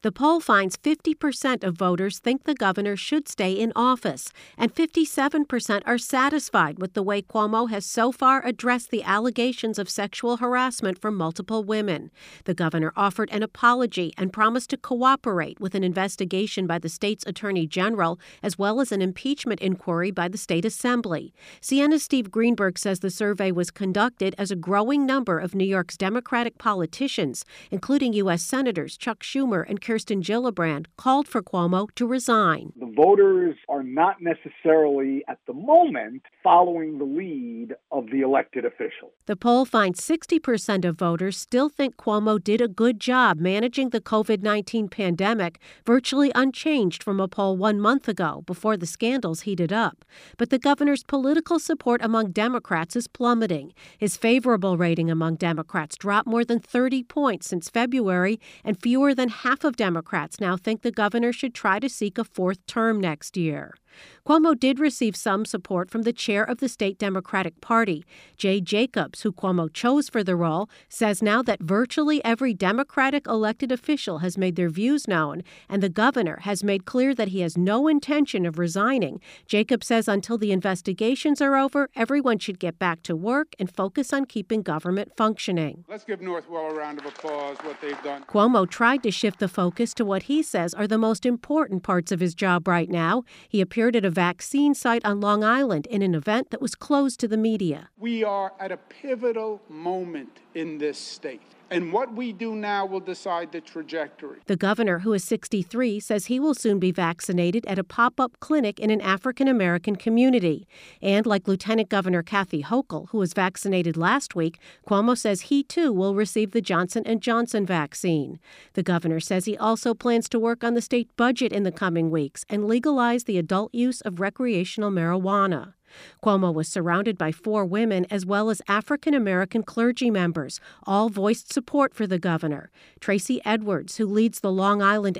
The poll finds 50% of voters think the governor should stay in office, and 57% are satisfied with the way Cuomo has so far addressed the allegations of sexual harassment from multiple women. The governor offered an apology and promised to cooperate with an investigation by the state's attorney general, as well as an impeachment inquiry by the state assembly. Sienna's Steve Greenberg says the survey was conducted as a growing number of New York's Democratic politicians, including U.S. Senators Chuck Schumer and Kirsten Gillibrand, called for Cuomo to resign. The voters are not necessarily, at the moment, following the lead of the elected official. The poll finds 60% of voters still think Cuomo did a good job managing the COVID-19 pandemic, virtually unchanged from a poll 1 month ago before the scandals heated up. But the governor's political support among Democrats is plummeting. His favorable rating among Democrats dropped more than 30 points since February, and fewer than half of Democrats now think the governor should try to seek a fourth term next year. Cuomo did receive some support from the chair of the state Democratic Party. Jay Jacobs, who Cuomo chose for the role, says now that virtually every Democratic elected official has made their views known, and the governor has made clear that he has no intention of resigning. Jacobs says until the investigations are over, everyone should get back to work and focus on keeping government functioning. Let's give Northwell a round of applause, what they've done. Cuomo tried to shift the focus to what he says are the most important parts of his job right now. He appeared at a vaccine site on Long Island in an event that was closed to the media. We are at a pivotal moment in this state, and what we do now will decide the trajectory. The governor, who is 63, says he will soon be vaccinated at a pop-up clinic in an African-American community. And like Lieutenant Governor Kathy Hochul, who was vaccinated last week, Cuomo says he too will receive the Johnson & Johnson vaccine. The governor says he also plans to work on the state budget in the coming weeks and legalize the adult use of recreational marijuana. Cuomo was surrounded by 4 women as well as African-American clergy members. All voiced support for the governor. Tracy Edwards, who leads the Long Island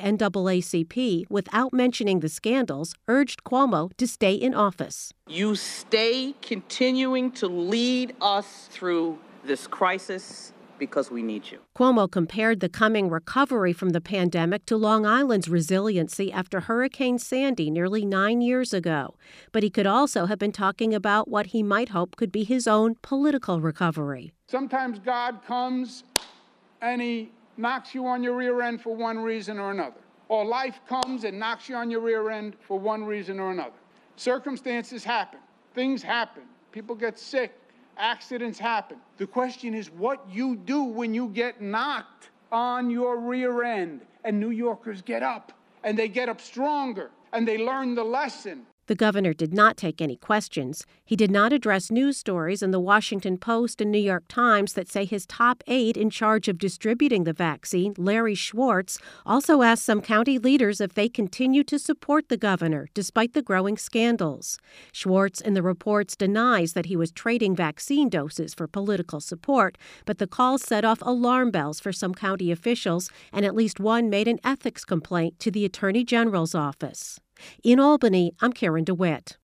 NAACP, without mentioning the scandals, urged Cuomo to stay in office. You stay continuing to lead us through this crisis because we need you. Cuomo compared the coming recovery from the pandemic to Long Island's resiliency after Hurricane Sandy nearly 9 years ago. But he could also have been talking about what he might hope could be his own political recovery. Sometimes God comes and he knocks you on your rear end for one reason or another. Or life comes and knocks you on your rear end for one reason or another. Circumstances happen. Things happen. People get sick. Accidents happen. The question is what you do when you get knocked on your rear end. And New Yorkers get up, and they get up stronger, and they learn the lesson. The governor did not take any questions. He did not address news stories in the Washington Post and New York Times that say his top aide in charge of distributing the vaccine, Larry Schwartz, also asked some county leaders if they continue to support the governor despite the growing scandals. Schwartz, in the reports, denies that he was trading vaccine doses for political support, but the calls set off alarm bells for some county officials, and at least one made an ethics complaint to the Attorney General's office. In Albany, I'm Karen DeWitt.